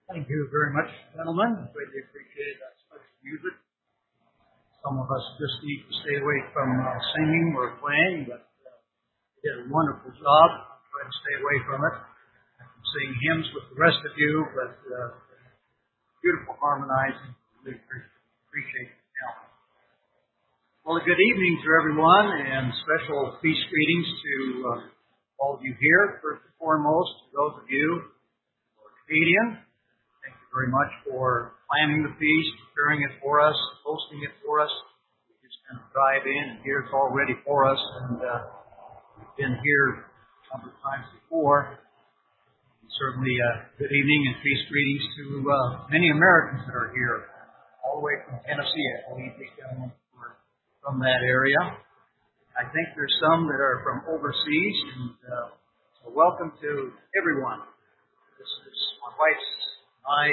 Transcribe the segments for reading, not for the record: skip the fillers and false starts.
Thank you very much, gentlemen. Greatly appreciate that special music. Some of us just need to stay away from singing or playing, but you did a wonderful job. I'll try to stay away from it. I can sing hymns with the rest of you, but beautiful harmonizing. Really appreciate the talent. Well, a good evening to everyone, and special feast greetings to all of you here. First and foremost, to those of you who are Canadian, thank you very much for planning the feast, preparing it for us, hosting it for us. We just kind of drive in, and here it's all ready for us, and we've been here a number of times before. And certainly, good evening and feast greetings to many Americans that are here, all the way from Tennessee. I believe these gentlemen were from that area. I think there's some that are from overseas, and so welcome to everyone. This is my wife's and I,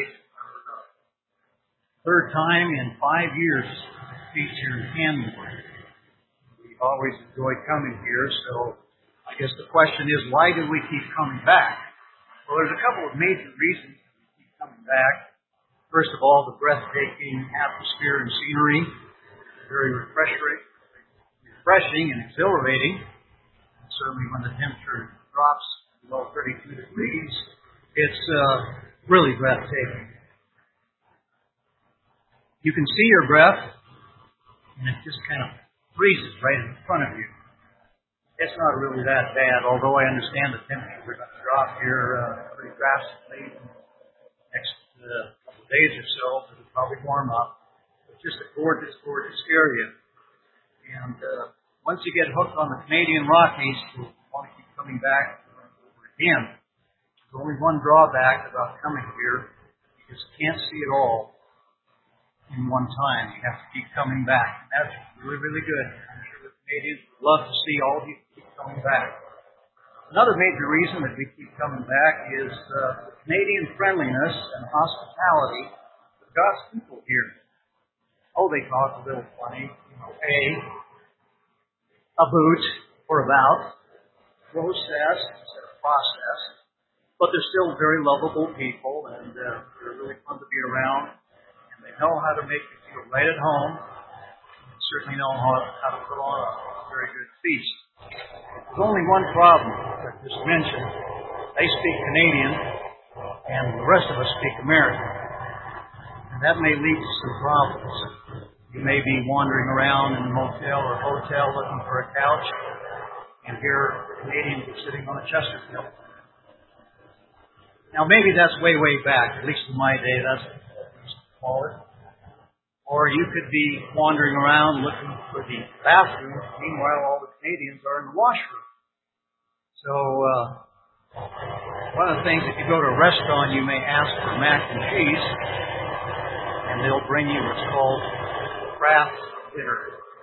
third time in 5 years feature in Canmore. We've always enjoyed coming here, so I guess the question is, why do we keep coming back? Well, there's a couple of major reasons we keep coming back. First of all, the breathtaking atmosphere and scenery, very refreshing and exhilarating. And certainly when the temperature drops below 32 degrees, it's really breathtaking. You can see your breath, and it just kind of freezes right in front of you. It's not really that bad, although I understand the temperatures are going to drop here pretty drastically in the next couple of days or so. It'll probably warm up. It's just a gorgeous, gorgeous area. And once you get hooked on the Canadian Rockies, you'll want to keep coming back over again. There's only one drawback about coming here. You just can't see it all in one time. You have to keep coming back. And that's really, really good. I'm sure the Canadians would love to see all of you keep coming back. Another major reason that we keep coming back is the Canadian friendliness and hospitality of God's people here. Oh, they talk a little funny. A boot or about, process instead of process. But they're still very lovable people, and they're really fun to be around. And they know how to make you feel right at home. And certainly know how to put on a very good feast. There's only one problem I just mentioned. They speak Canadian, and the rest of us speak American. And that may lead to some problems. You may be wandering around in a motel or hotel looking for a couch, and here Canadians are sitting on a Chesterfield. Now, maybe that's way, way back. At least in my day, that's what we used to call it. Or you could be wandering around looking for the bathroom. Meanwhile, all the Canadians are in the washroom. So, one of the things, if you go to a restaurant, you may ask for mac and cheese, and they'll bring you what's called Kraft dinner.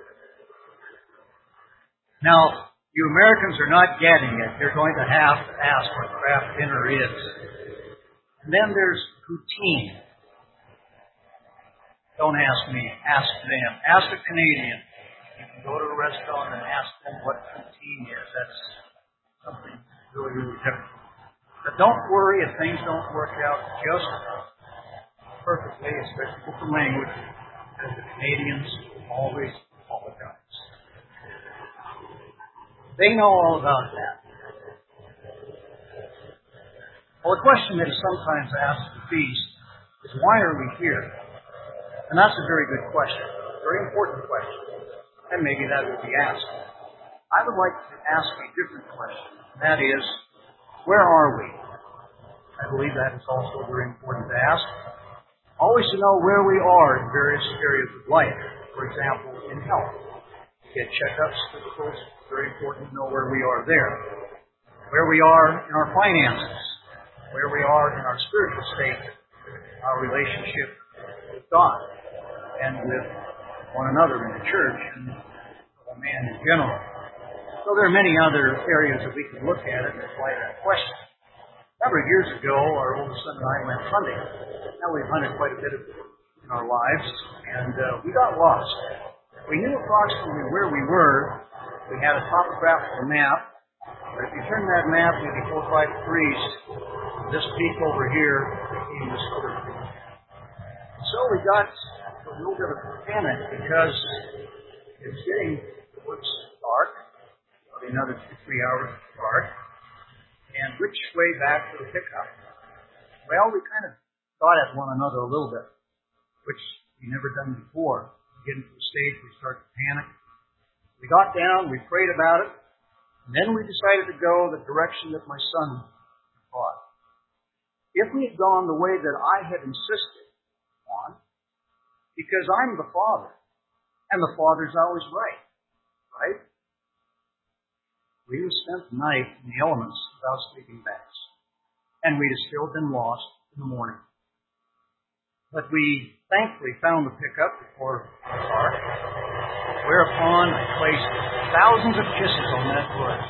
Now, you Americans are not getting it. You're going to have to ask what Kraft dinner is. And then there's poutine. Don't ask me. Ask them. Ask a Canadian. You can go to a restaurant and ask them what poutine is. That's something really, really different. But don't worry if things don't work out just perfectly, especially with the language, because the Canadians always apologize. They know all about that. Well, the question that is sometimes asked at the feast is, why are we here? And that's a very good question, a very important question, and maybe that would be asked. I would like to ask a different question, and that is, where are we? I believe that is also very important to ask. Always to know where we are in various areas of life. For example, in health. Get checkups, physicals. Very important to know where we are there. Where we are in our finances. Where we are in our spiritual state. Our relationship with God. And with one another in the church and man in general. So there are many other areas that we can look at it and apply that question. A number of years ago, our oldest son and I went hunting. Now we've hunted quite a bit in our lives, and we got lost. We knew approximately where we were. We had a topographical map, but if you turn that map maybe 4 or 5 degrees, this peak over here became seeing this other thing. So we got a little bit of panic because it's getting towards dark, probably another 2-3 hours of dark, and which way back to the pickup? Well, we kind of thought at one another a little bit, which we never done before. We get into the stage, we start to panic. We got down, we prayed about it, and then we decided to go the direction that my son thought. If we had gone the way that I had insisted on, because I'm the father, and the father's always right? We would have spent the night in the elements without sleeping bags, and we'd have still been lost in the morning. But we thankfully found the pickup before dark, whereupon I placed thousands of kisses on that foot.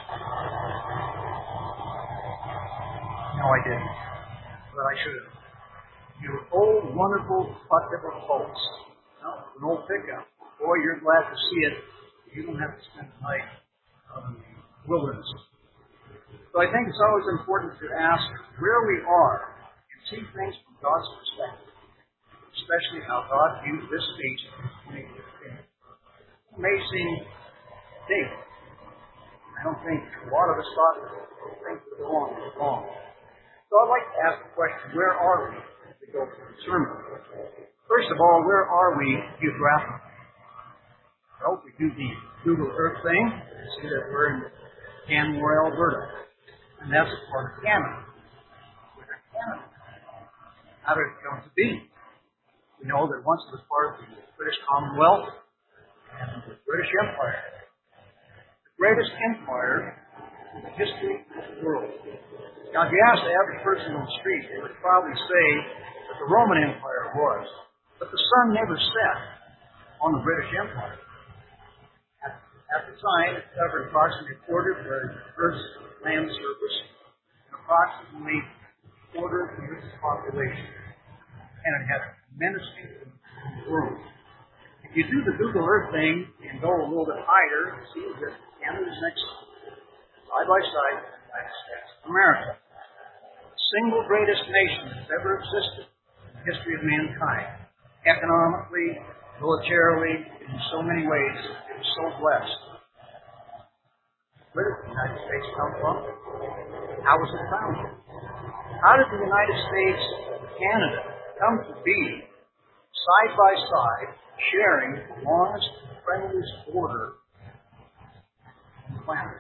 No, I didn't, but I should have. You old, wonderful, bucket of folks. An old pickup. Boy, you're glad to see it. You don't have to spend the night out in the wilderness. So I think it's always important to ask where we are and see things from God's perspective, especially how God views this nation in 2015. Amazing date. I don't think a lot of us thought that things would go on this long. So I'd like to ask the question, where are we as we go through the sermon? First of all, where are we geographically? Well, if we do the Google Earth thing, we see that we're in Canmore, Alberta. And that's a part of Canada. Where is Canada? How did it come to be? We know that once it was part of the British Commonwealth and the British Empire. The greatest empire in the history of the world. Now, if you ask the average person on the street, they would probably say that the Roman Empire was. But the sun never set on the British Empire. At the time, it covered approximately a quarter of the Earth's land surface and approximately a quarter of the Earth's population. And it had a tremendous influence on the world. If you do the Google Earth thing and go a little bit higher, you see that Canada's next side by side to the United States of America. The single greatest nation that's ever existed in the history of mankind. Economically, militarily, in so many ways, it was so blessed. Where did the United States come from? How was it founded? How did the United States and Canada come to be side by side, sharing the longest and friendliest border on the planet?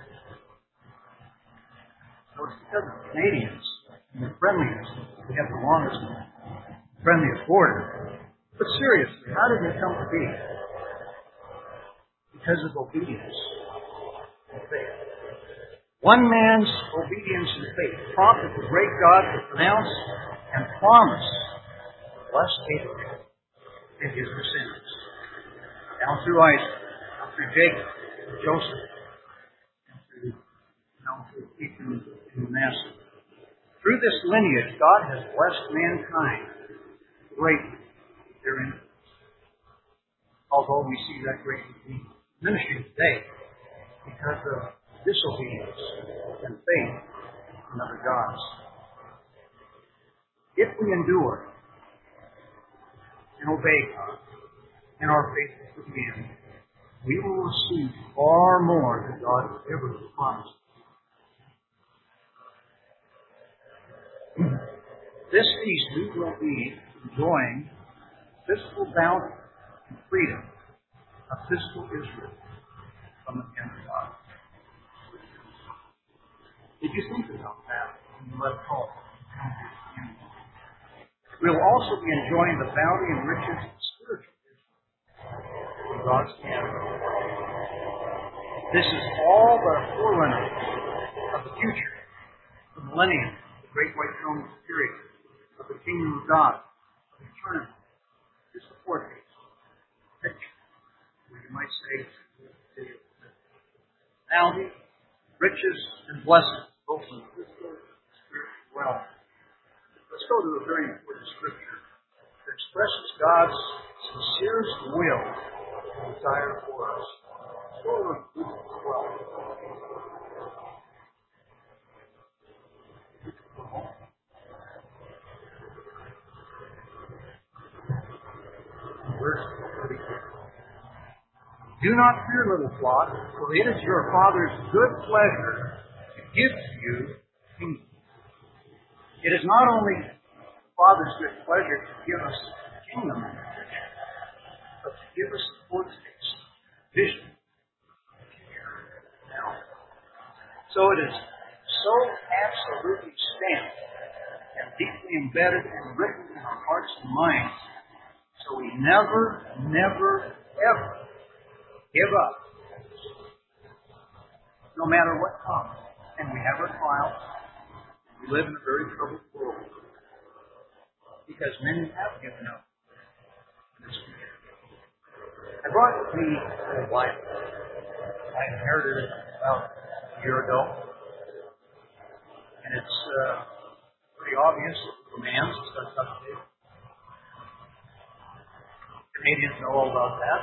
So it's because of the Canadians and their friendliness that we have the longest and friendliest border. But seriously, how did it come to be? Because of obedience and faith. One man's obedience and faith prompted the great God to pronounce and promise to bless Abraham and his descendants. Down through Isaac, down through Jacob, Joseph, and down through Ethan and Manasseh. Through this lineage, God has blessed mankind greatly therein. Although we see that great diminishing today because of disobedience and faith in other gods. If we endure and obey God and are faithful to Him, we will receive far more than God has ever promised. This feast we will be enjoying physical bounty and freedom of physical Israel from the hand of God. Did you think about that when you left home? We'll also be enjoying the bounty and riches of spiritual Israel from God's hand. This is all but a forerunner of the future, the millennium, the great white throne period, of the kingdom of God, of eternity. This is the foretaste, picture, or you might say, bounty, riches, and blessings, both in the physical and spiritual realm. Let's go to a very important scripture that expresses God's sincerest will and desire for us. Let's go to Luke 12. verse 32. Do not fear, little flock, for it is your Father's good pleasure to give to you the kingdom. It is not only the Father's good pleasure to give us the kingdom, but to give us the foretaste, vision, now. So it is so absolutely stamped and deeply embedded and written in our hearts and minds, so we never, ever give up, no matter what comes. And we have our trials. We live in a very troubled world because many have given up in this future. I brought with me a Bible. I inherited it about a year ago, and it's pretty obvious commands. It's got stuff to do. Canadians know all about that.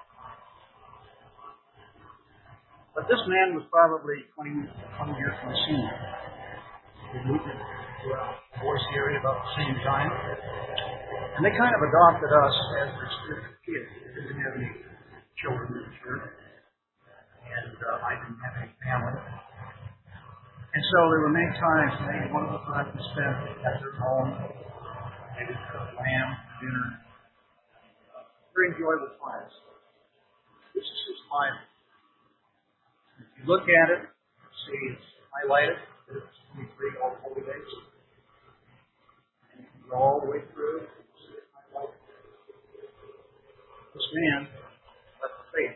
But this man was probably 20 years my senior. We moved to Boise area about the same time. And they kind of adopted us as their spiritual kids. They didn't have any children in the church. And I didn't have any family. And so there were many times, maybe one of the times we spent at their home. They would cook lamb for dinner. Very enjoyable times. This is his Bible. If you look at it, see it's highlighted. It's 23 all the holy days. And you can go all the way through. See it highlighted. This man left the faith.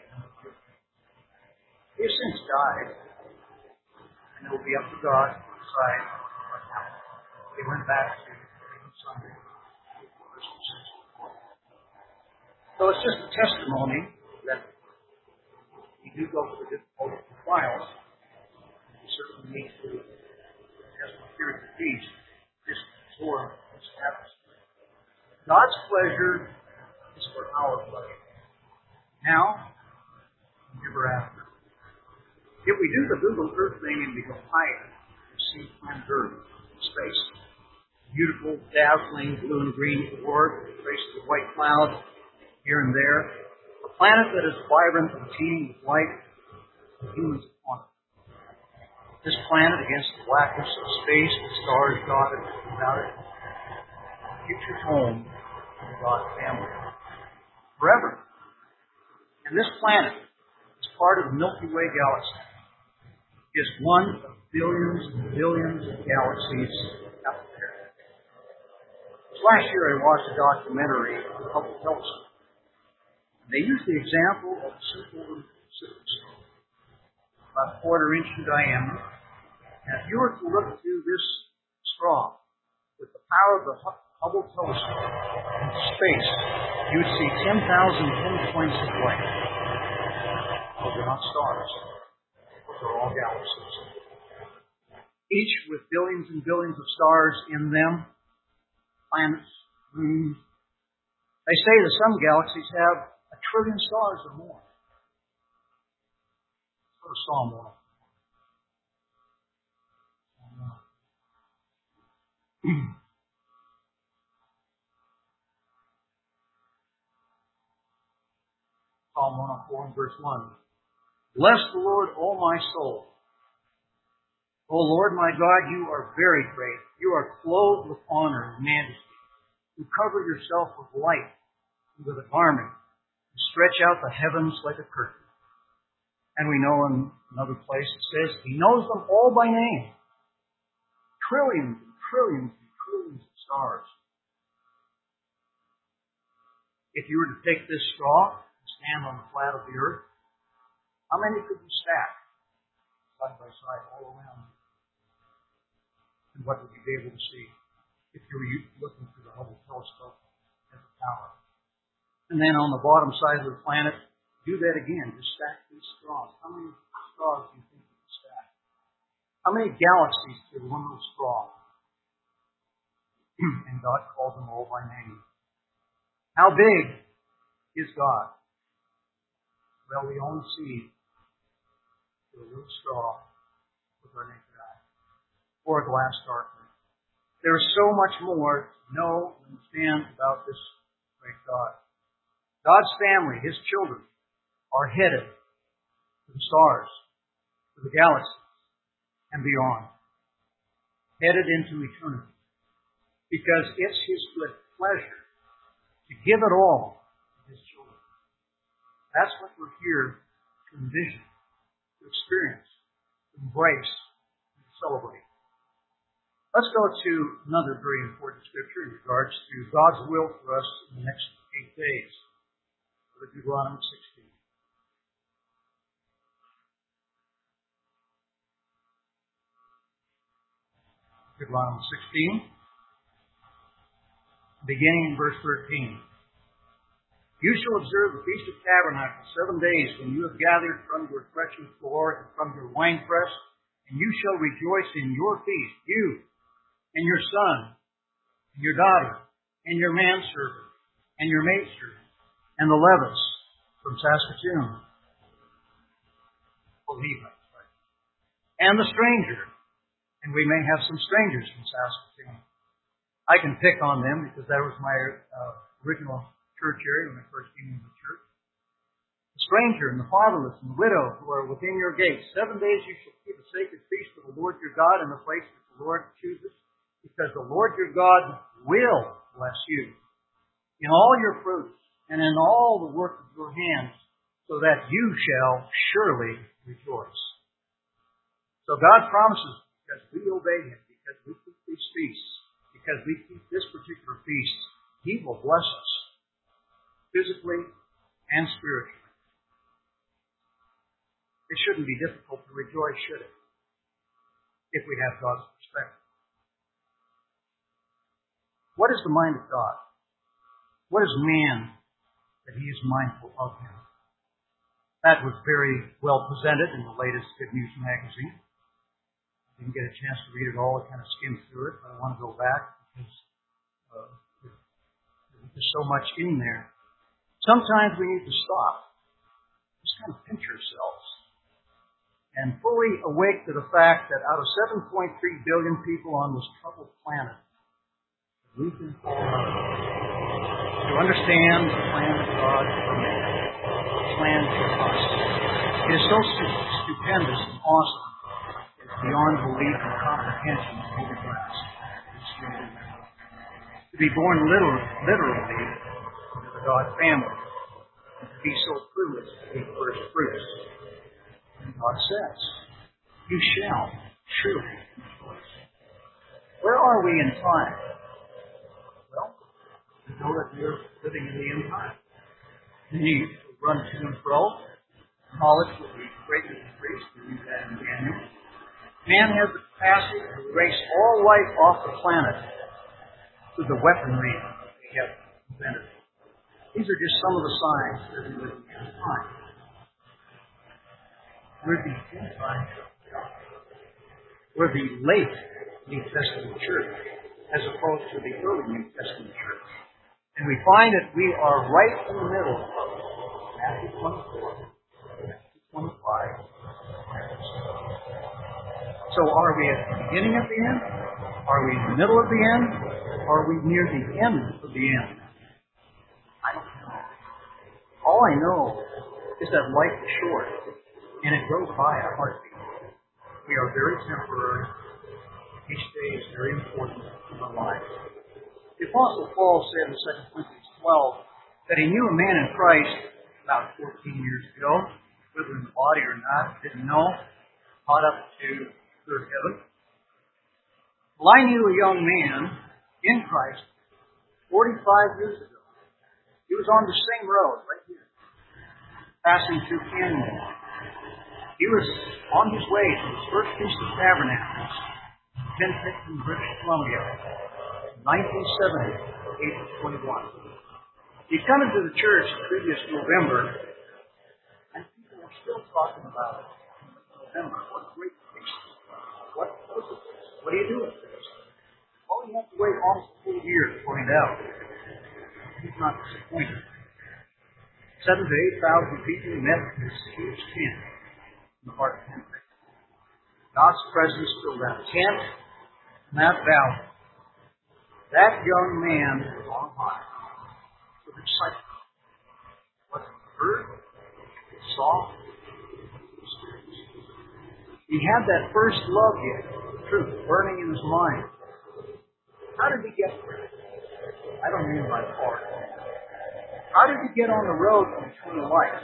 He has since died. And it will be up to God to decide what happened. He went back to Sunday. So it's just a testimony that you do go through difficult trials. You certainly need to have some period of peace, just absorb what's happening. God's pleasure is for our pleasure. Now, and ever after. If we do the Google Earth thing and we go higher, we see planet Earth, space. Beautiful, dazzling, blue and green orb, traces of white clouds here and there. A planet that is vibrant and teeming with life and humans upon it. This planet, against the blackness of space with stars dotted about it, a future home for the God family. Forever. And this planet is part of the Milky Way galaxy. Is one of billions and billions of galaxies out there. Last year I watched a documentary on the Hubble telescope. They used the example of a simple superstar, about a quarter-inch in diameter. And if you were to look through this straw with the power of the Hubble telescope into space, you would see 10,000 pinpoints of light. Those are not stars. Those are all galaxies. Each with billions and billions of stars in them, planets, moons. They say that some galaxies have 1 trillion stars or more. Let's go to Psalm 1. Psalm 104 and verse 1. Bless the Lord, O my soul. O Lord my God, you are very great. You are clothed with honor and majesty. You cover yourself with light and with a garment. You stretch out the heavens like a curtain. And we know in another place it says, He knows them all by name. Trillions and trillions and trillions of stars. If you were to take this straw and stand on the flat of the earth, how many could you stack side by side all around you? And what would you be able to see if you were looking through the Hubble telescope at the tower? And then on the bottom side of the planet, do that again. Just stack these straws. How many straws do you think you can stack? How many galaxies could one little straw? And God called them all by name. How big is God? Well, we only see through a little straw with our naked eye, or a glass darkly. There is so much more to know and understand about this great God. God's family, His children, are headed to the stars, to the galaxies, and beyond. Headed into eternity. Because it's His good pleasure to give it all to His children. That's what we're here to envision, to experience, to embrace, and to celebrate. Let's go to another very important scripture in regards to God's will for us in the next 8 days. Deuteronomy 16. Deuteronomy 16, beginning in verse 13. You shall observe the Feast of Tabernacles 7 days when you have gathered from your threshing floor and from your winepress, and you shall rejoice in your feast, you and your son, and your daughter, and your manservant, and your maidservant, and the Levites from Saskatoon, and the stranger, and we may have some strangers from Saskatoon. I can pick on them because that was my original church area when I first came into the church. The stranger and the fatherless and the widow who are within your gates. 7 days you shall keep a sacred feast to the Lord your God in the place that the Lord chooses, because the Lord your God will bless you in all your fruits and in all the work of your hands, so that you shall surely rejoice. So God promises, because we obey Him, because we keep these feasts, because we keep this particular feast, He will bless us, physically and spiritually. It shouldn't be difficult to rejoice, should it? If we have God's perspective. What is the mind of God? What is man that He is mindful of him? That was very well presented in the latest Good News magazine. I didn't get a chance to read it all. I kind of skimmed through it, but I want to go back because there's so much in there. Sometimes we need to stop, just kind of pinch ourselves, and fully awake to the fact that out of 7.3 billion people on this troubled planet, we've been called to understand the plan of God for man, the plan for us. It is so stupendous and awesome. It's beyond belief and comprehension of human grasp. To be born literally into the God family, and to be so privileged to be first fruits. And God says, you shall surely rejoice. Where are we in time? Well, we know that we're living in the end time. Many run to and fro. Knowledge will be greatly increased. We use that in Daniel. Man has the capacity to erase all life off the planet through the weaponry they have invented. These are just some of the signs that we live in the end time. We're the end time. We're the late New Testament church, as opposed to the early New Testament church. And we find that we are right in the middle of Matthew 24, Matthew 25. So are we at the beginning of the end? Are we in the middle of the end? Are we near the end of the end? I don't know. All I know is that life is short, and it goes by a heartbeat. We are very temporary. Each day is very important in our lives. The Apostle Paul said in 2 Corinthians 12 that he knew a man in Christ about 14 years ago, whether in the body or not, didn't know, caught up to third heaven. Well, I knew a young man in Christ 45 years ago. He was on the same road right here, passing through Canyon. He was on his way to his first Feast of Tabernacles, Penticton, British Columbia, 1970, age of 21. He'd come into the church the previous November, and people were still talking about it in November. What a great feast. What was it? What do you do with this? Well, you have to wait almost a full year to find out. He's not disappointed. 7,000 to 8,000 people met in this huge tent in the heart of Penticton. God's presence filled that tent and that valley. That young man was on fire with excitement. heard, saw, experienced. He had that first love yet, truth, burning in his mind. How did he get there? I don't mean by far. How did he get on the road to eternal life?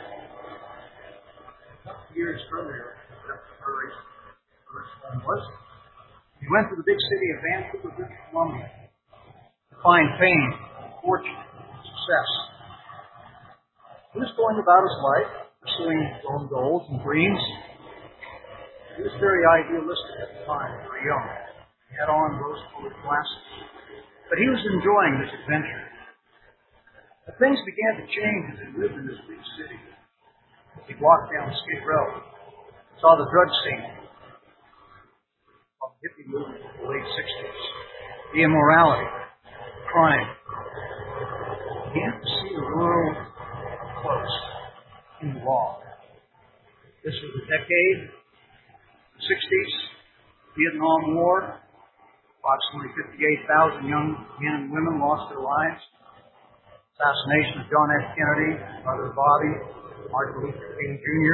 A couple years earlier, first one was, he went to the big city of Vancouver, British Columbia, to find fame, fortune, success. He was going about his life, pursuing his own goals and dreams. He was very idealistic at the time, very young. He had on rose-colored glasses. But he was enjoying this adventure. But things began to change as he lived in this big city. He walked down Skid Row, saw the drug scene, saw the hippie movement of the late 60s, the immorality, crime. He began to see the world close in law. This was the decade, the 60s, Vietnam War. Approximately 58,000 young men and women lost their lives. Assassination of John F. Kennedy, Brother Bobby, Martin Luther King Jr.,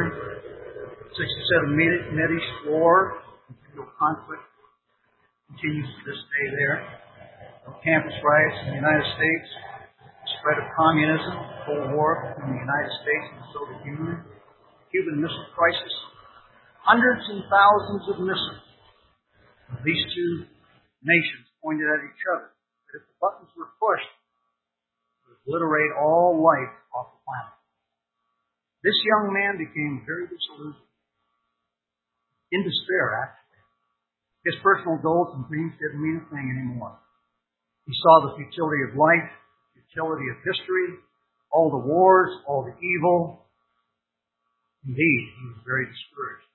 67 Mideast War, continual conflict continues to this day there. Campus riots in the United States, spread of communism, Cold War between the United States and the Soviet Union, Cuban Missile Crisis, hundreds and thousands of missiles. These two nations pointed at each other. But if the buttons were pushed, it would obliterate all life off the planet. This young man became very disillusioned, in despair, actually. His personal goals and dreams didn't mean a thing anymore. He saw the futility of life, futility of history, all the wars, all the evil. Indeed, he was very discouraged.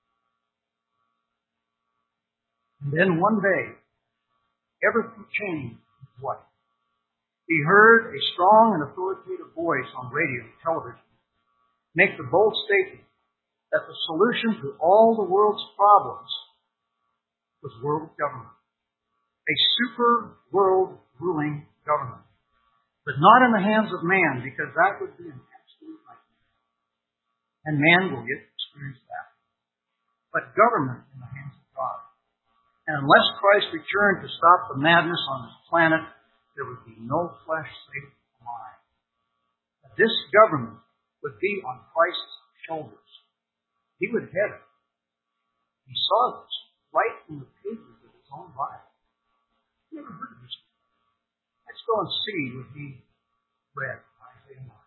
And then one day, everything changed in his life. He heard a strong and authoritative voice on radio and television make the bold statement that the solution to all the world's problems was world government. A super world ruling government. But not in the hands of man, because that would be an absolute nightmare. And man will get to experience that. But government in the hands of God. And unless Christ returned to stop the madness on this planet, there would be no flesh safe alive. This government would be on Christ's shoulders. He would head it. He saw this right in the pages of his own Bible. Never heard of this. Let's go and see what he read. Isaiah 9.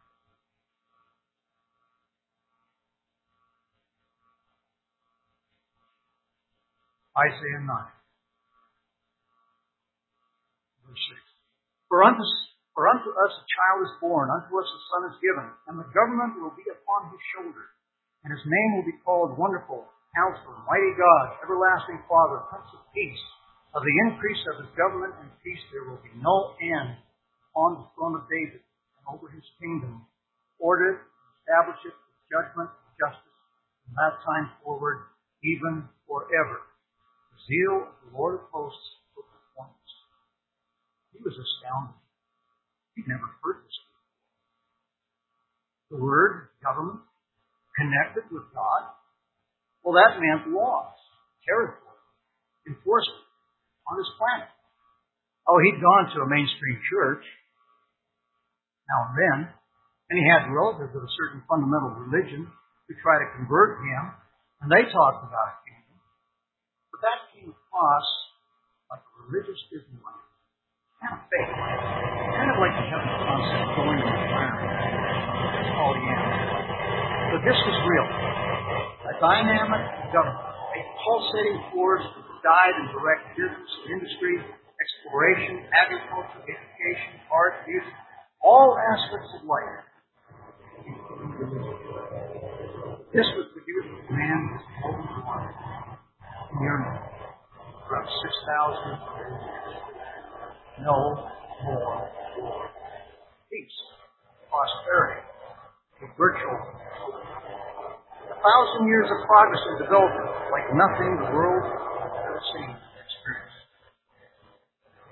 Isaiah 9. Verse 6. For unto us a child is born, unto us a son is given, and the government will be upon his shoulder. And his name will be called Wonderful, Counselor, Mighty God, Everlasting Father, Prince of Peace. Of the increase of his government and peace there will be no end on the throne of David and over his kingdom, order it, establish it with judgment and justice from that time forward, even forever. The zeal of the Lord of hosts will perform this. He was astounded. He'd never heard this before. The word government connected with God, well, that meant laws, territory, enforcement on his planet. Oh, he'd gone to a mainstream church now and then, and he had relatives of a certain fundamental religion who tried to convert him, and they talked about a kingdom. But that came across like a religious Disneyland. Kind of fake. Kind of like the heaven concept going to the environment. That's all he had. But this was real. A dynamic government. A pulsating force that would guide and direct business, industry, exploration, agriculture, education, art, music, all aspects of life. This was the youth of man who was born in Europe for about 6,000 years. No more war. Peace, prosperity, a virtual 1,000 years of progress and development like nothing the world has ever seen or experienced.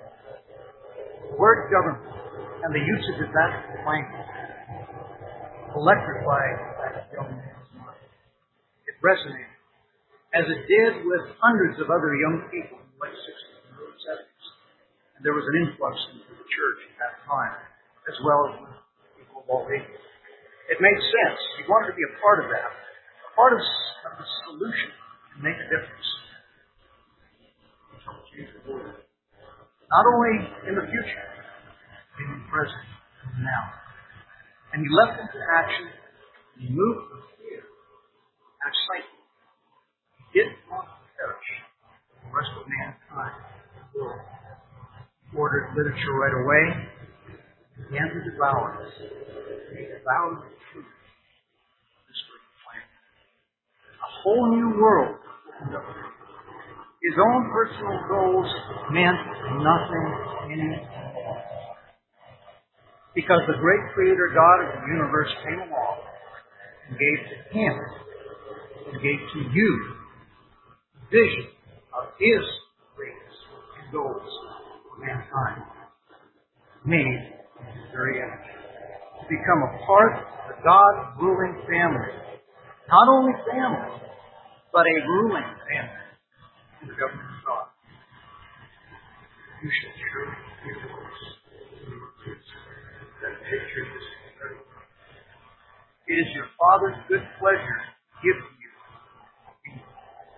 The word government and the usage of that language electrified that young man's mind. It resonated, as it did with hundreds of other young people in the late 60s and early 70s. And there was an influx into the church at that time, as well as with people of all ages. It made sense. He wanted to be a part of that, a part of the solution, and make a difference. He helped change the world. Not only in the future, but in the present and now. And he left into action, and he moved from fear and excitement. He didn't want to perish the rest of mankind in the world. He ordered literature right away, and began to devour it. He devoured the truth of this great plan. A whole new world opened up. His own personal goals meant nothing anymore. Because the great Creator God of the universe came along and gave to him, and gave to you, the vision of His greatness and goals for mankind, made in His very image, to become a part of the God-ruling family. Not only family, but a ruling family in the government of God. You should surely give voice to your kids that picture this very well. It is your Father's good pleasure to give to you a kingdom.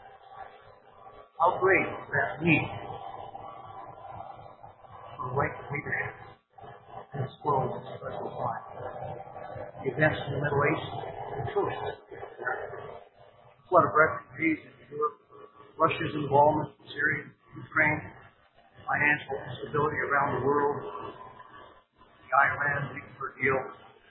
How great is that need for right leadership in this world at this present time? The events in the Middle East, the atrocious flood of refugees in Europe, Russia's involvement in Syria, Ukraine, financial instability around the world, the Iran nuclear deal,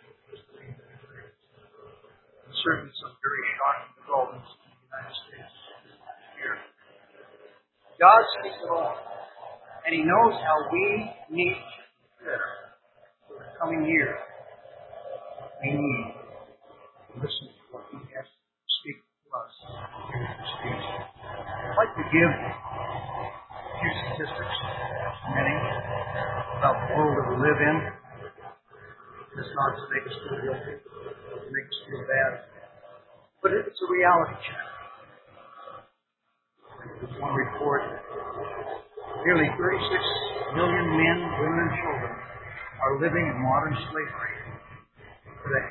and certainly some very shocking developments in the United States this past year. God sees it all, and He knows how we need to prepare for the coming years. We need to listen to what He has to speak to us in this speech. I'd like to give a few statistics, many, about the world that we live in. It's not to make us feel guilty, or to make us feel bad, but it's a reality check. There's one report: nearly 36 million men, women, and children are living in modern slavery today.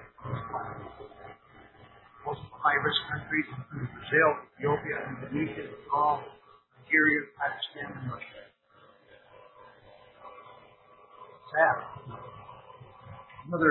Most of the high-risk countries, including Brazil, Ethiopia, Indonesia, Nepal, Nigeria, Pakistan, and Russia. Sad. Another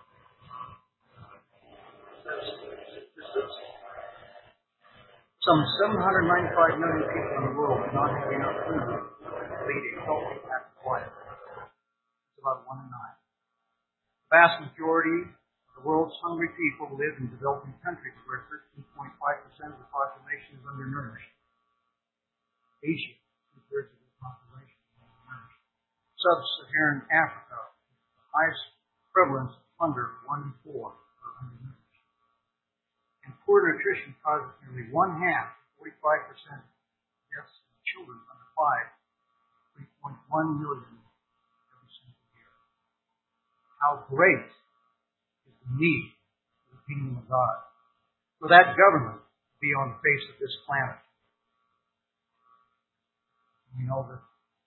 statistics. Some 795 million people in the world do not have enough food to lead a healthy, active life. It's about 1 in 9. The vast majority of the world's hungry people live in developing countries where 13.5% of the population is undernourished. Asia, 2/3 of the population is undernourished. Sub-Saharan Africa, the highest prevalence of hunger, 1 in 4 are undernourished. And poor nutrition causes nearly 1/2, 45% of deaths in children under 5, 3.1 million every single year. How great is the need for the kingdom of God, for that government to be on the face of this planet. We know that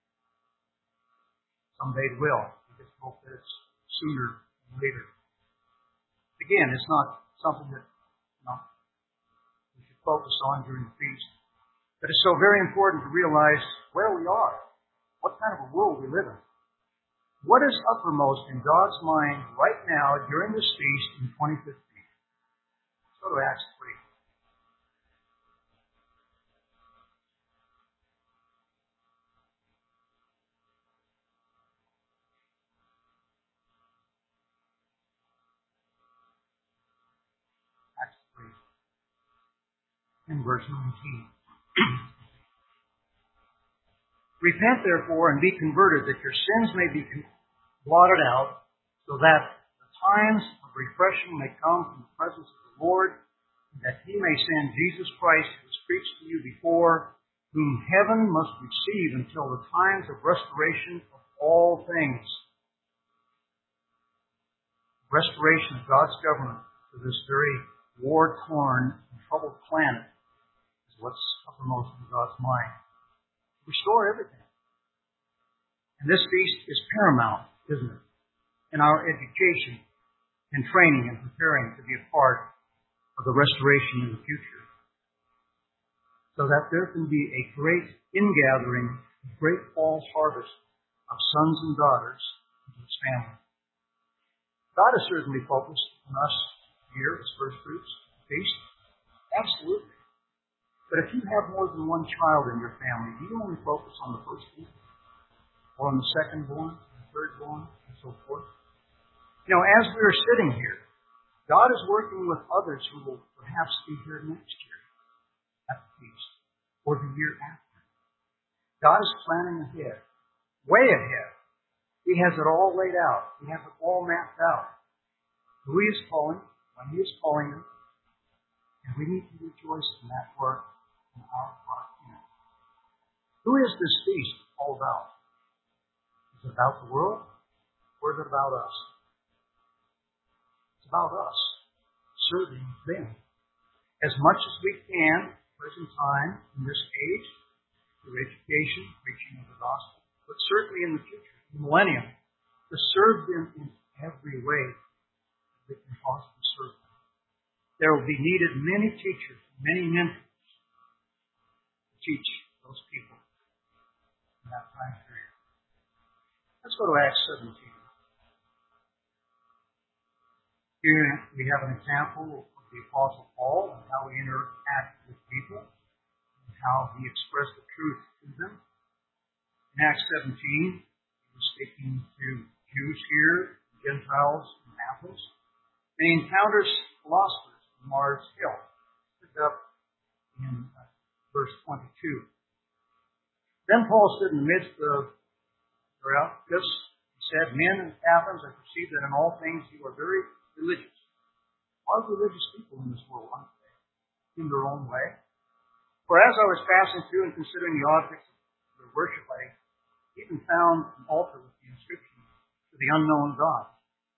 someday it will. We just hope that it's sooner than later. Again, it's not something that we should focus on during the feast. But it's so very important to realize where we are, what kind of a world we live in. What is uppermost in God's mind right now during this feast in 2015? Let's go to Acts 3. Acts 3, in verse 19. Repent, therefore, and be converted, that your sins may be blotted out, so that the times of refreshing may come from the presence of the Lord, and that He may send Jesus Christ, who was preached to you before, whom heaven must receive until the times of restoration of all things. restoration of God's government to this very war-torn and troubled planet is what's uppermost in God's mind. Restore everything. And this feast is paramount, isn't it, in our education and training and preparing to be a part of the restoration in the future, so that there can be a great ingathering, a great fall's harvest of sons and daughters into His family. God is certainly focused on us here as first fruits feast. Absolutely. But if you have more than one child in your family, do you only focus on the first one? Or on the second born, the third born, and so forth? You know, as we are sitting here, God is working with others who will perhaps be here next year at the feast, or the year after. God is planning ahead, way ahead. He has it all laid out. He has it all mapped out. Who He is calling, when He is calling them, and we need to rejoice in that work in our part in it. Who is this feast all about? Is it about the world, or is it about us? It's about us, serving them. As much as we can, present time, in this age, through education, preaching of the gospel, but certainly in the future, the millennium, to serve them in every way that can possibly serve them. There will be needed many teachers, many mentors to teach those people in that time period. Let's go to Acts 17. Here we have an example of the Apostle Paul and how he interacted with people and how he expressed the truth to them. In Acts 17, he was speaking to Jews here, Gentiles in Athens, and he encounters philosophers from Mars Hill. Picked up in verse 22. Then Paul stood in the midst of Areopagus. He said, "Men of Athens, I perceive that in all things you are very religious." A lot of religious people in this world, aren't they? In their own way. For as I was passing through and considering the objects of their worship, I even found an altar with the inscription, "To the unknown God."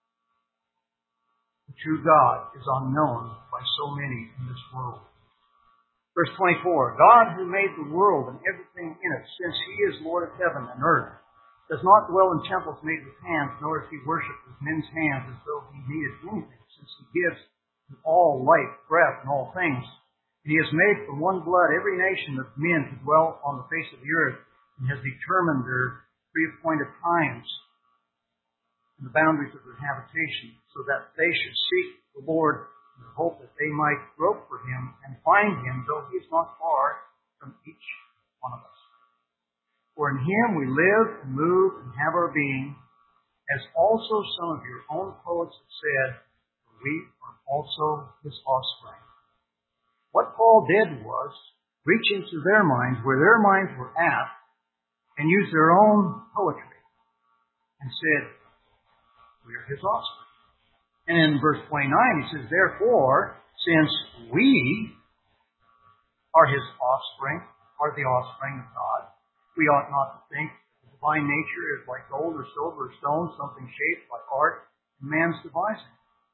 The true God is unknown by so many in this world. Verse 24, "God who made the world and everything in it, since He is Lord of heaven and earth, does not dwell in temples made with hands, nor is He worshipped with men's hands as though He needed anything, since He gives to all life, breath, and all things. And He has made from one blood every nation of men to dwell on the face of the earth, and has determined their pre-appointed times and the boundaries of their habitation, so that they should seek the Lord in the hope that they might grope for Him and find Him, though He is not far from each one of us. For in Him we live and move and have our being, as also some of your own poets have said, for we are also His offspring." What Paul did was reach into their minds, where their minds were at, and use their own poetry, and said, "We are His offspring." And in verse 29 he says, "Therefore, since we are His offspring, are the offspring of God, we ought not to think the divine nature is like gold or silver or stone, something shaped by art and man's devising."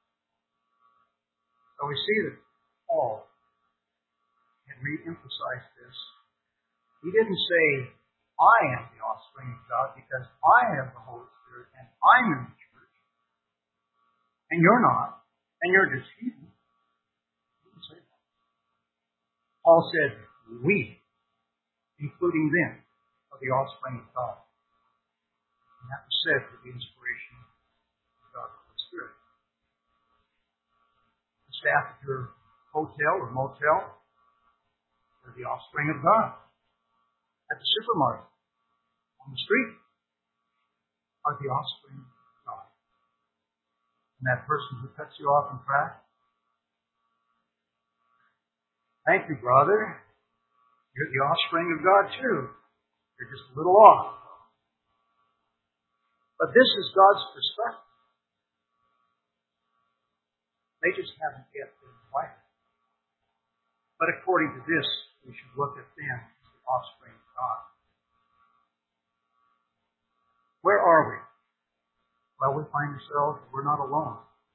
So we see that Paul had re-emphasized this. He didn't say, "I am the offspring of God because I have the Holy Spirit and I'm in the church, and you're not, and you're just heathen." He didn't say that. Paul said, "We, including them, are the offspring of God." And that was said through the inspiration of God's Holy Spirit. The staff at your hotel or motel are the offspring of God. At the supermarket, on the street, are the offspring of God. And that person who cuts you off in traffic, "Thank you, brother. You're the offspring of God too. You're just a little off." But this is God's perspective. They just haven't yet been invited. But according to this, we should look at them as the offspring of God. Where are we? Well, we find ourselves, we're not alone.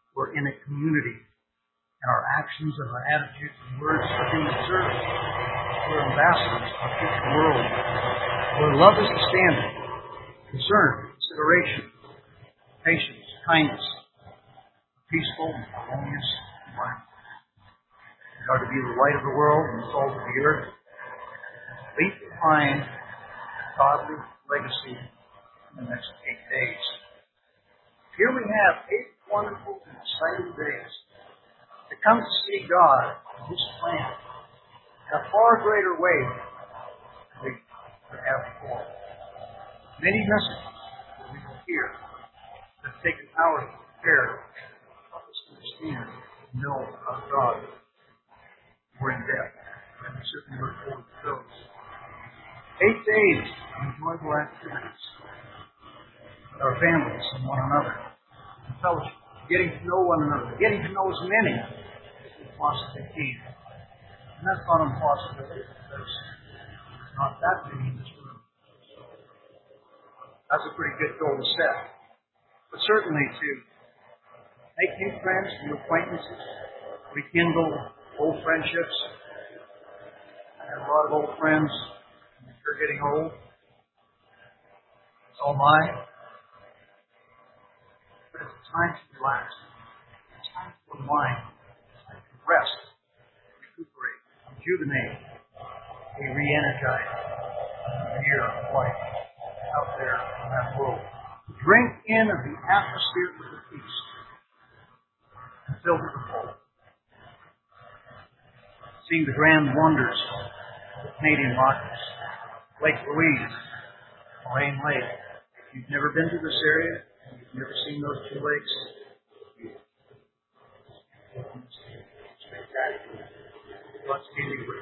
We're in a community. And our actions and our attitudes and words are human service. We're ambassadors of a future world where love is the standard, concern, consideration, patience, kindness, peaceful and harmonious environment. We are to be the light of the world and the salt of the earth. Leave behind a godly legacy in the next 8 days. Here we have 8 wonderful and exciting days to come to see God and His plan in a far greater way than we could have before. Many messages that we will hear have taken hours to prepare to help us understand and know about God more in depth. And we certainly look forward to those. 8 days of enjoyable activities with our families and one another, and fellowship, getting to know one another, getting to know as many as we possibly can. And that's not an impossibility because there's not that many in this room. That's a pretty good goal to set. But certainly to make new friends, new acquaintances, rekindle old friendships. I have a lot of old friends. They're getting old. So am I. But it's a time to relax. It's time to unwind. It's time to rest, recuperate, rejuvenate, be re-energized in the year of life out there in that world. Drink in of the atmosphere of the feast and fill to the full. Seeing the grand wonders of the Canadian Rockies, Lake Louise, Moraine Lake. If you've never been to this area, and you've never seen those 2 lakes, it's spectacular. Lots of anywhere.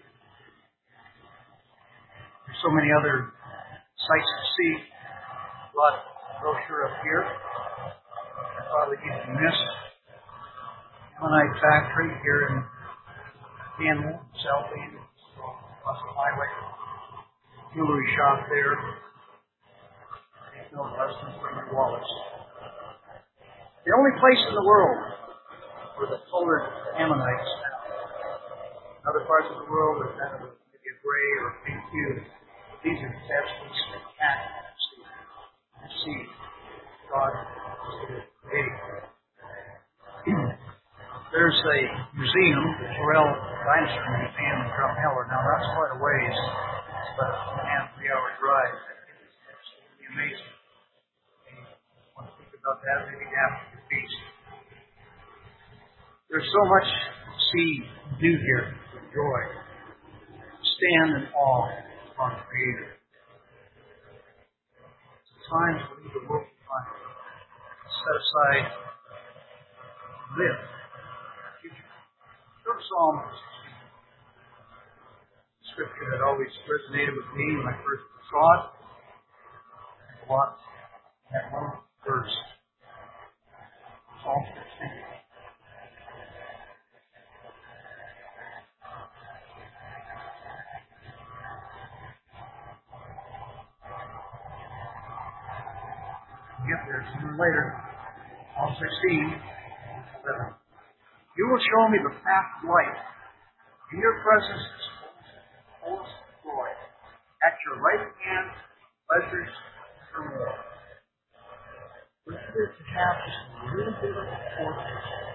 There's so many other sights to see. A lot of brochure up here. I probably didn't miss Ammonite Factory here in Canmore, South End, across the highway. Jewelry shop there. No less than Frederick Wallace. The only place in the world where the colored ammonites found. In other parts of the world, there's kind of maybe a gray or a pink hue. These are absolutely spectacular to see God created. There's a museum, the Terrell Dinosaur Museum in Drumheller. Now, that's quite a ways. It's about a 2.5-3 hour drive. It's absolutely amazing. And you want to think about that maybe after the feast. There's so much to see and do here to enjoy. Stand in awe of our Creator. It's a time to leave the world behind. Set aside and live. Psalm scripture that always resonated with me when I first saw it. A lot that one verse. Psalm 16. We'll get there sooner or later. Psalm 16. 7. You will show me the path of life. In your presence is fullness of joy. At your right hand, pleasures evermore. We're here to have just a little bit of a foretaste of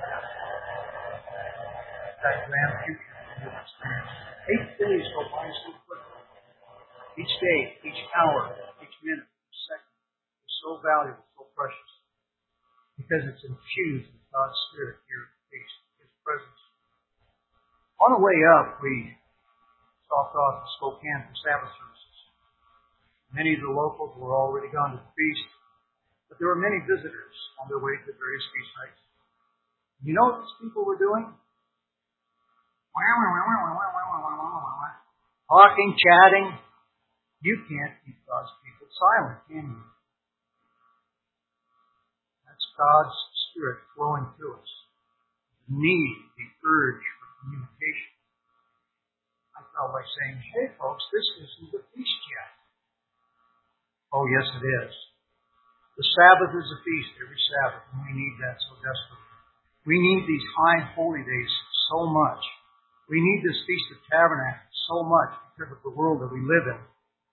that grand future you will experience. 8 days go by so quickly. Each day, each hour, each minute, each second is so valuable, so precious. Because it's infused with God's Spirit here at the feast. Presence. On the way up, we stopped off in Spokane for Sabbath services. Many of the locals were already gone to the feast, but there were many visitors on their way to the various feast sites. You know what these people were doing? Talking, chatting. You can't keep God's people silent, can you? That's God's Spirit flowing through us. Need, the urge for communication. I felt like saying, hey folks, this isn't the feast yet. Oh yes it is. The Sabbath is a feast every Sabbath, and we need that so desperately. We need these high holy days so much. We need this Feast of Tabernacles so much because of the world that we live in.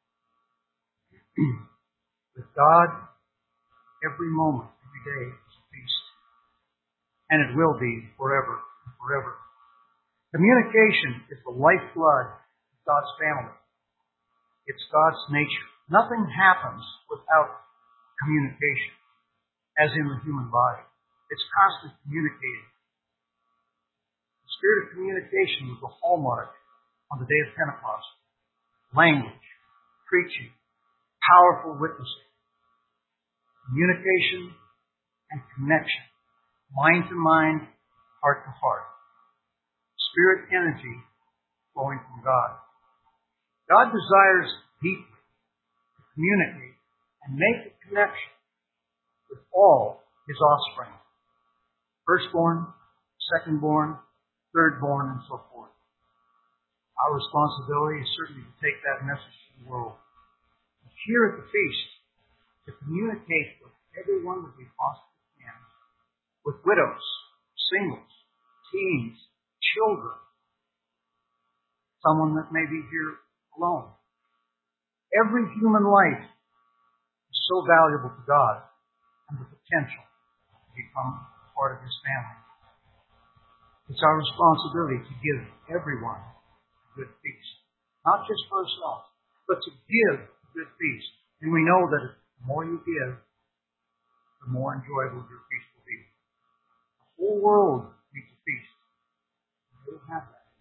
With God, every moment, every day is a feast. And it will be forever and forever. Communication is the lifeblood of God's family. It's God's nature. Nothing happens without communication, as in the human body. It's constantly communicating. The spirit of communication was the hallmark on the day of Pentecost. Language, preaching, powerful witnessing, communication and connection, mind to mind, heart to heart. Spirit energy flowing from God. God desires deeply to communicate and make a connection with all His offspring. Firstborn, secondborn, thirdborn, and so forth. Our responsibility is certainly to take that message to the world. Here at the feast, to communicate with everyone that we possibly can, with widows, singles, teens, children, someone that may be here alone. Every human life is so valuable to God and the potential to become part of His family. It's our responsibility to give everyone a good feast, not just for ourselves, but to give a good feast. And we know that the more you give, the more enjoyable your feast will be. The whole world needs a feast. We don't have that.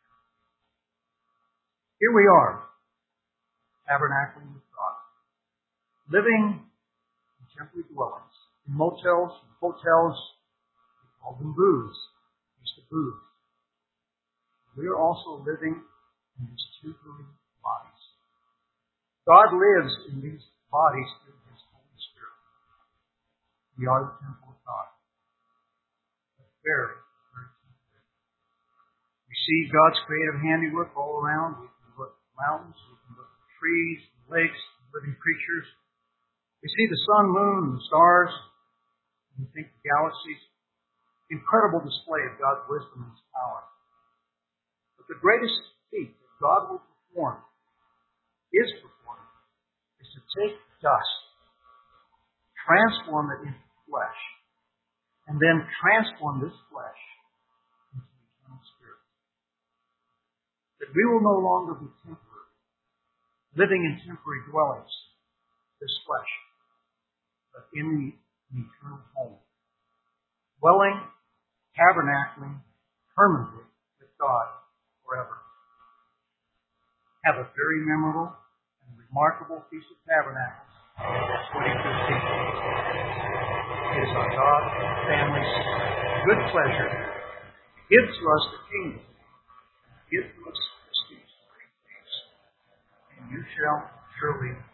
Here we are, tabernacling with God, living in temporary dwellings, in motels, in hotels, we call them booths, feast of booths. We are also living in these temporary bodies. God lives in these bodies through His Holy Spirit. We are the temple of God. That's very, very temporary. We see God's creative handiwork all around. We can look at mountains, we can look at trees, lakes, living creatures. We see the sun, moon, and stars. We think of galaxies. Incredible display of God's wisdom and His power. But the greatest feat that God will perform, is to take dust, transform it into flesh, and then transform this flesh into the eternal spirit. That we will no longer be temporary, living in temporary dwellings, this flesh, but in the eternal home, dwelling, tabernacling permanently with God forever. Have a very memorable and remarkable Feast of Tabernacles, 2015. It is our God and family's good pleasure to give to us the kingdom, give to us this feast, and you shall surely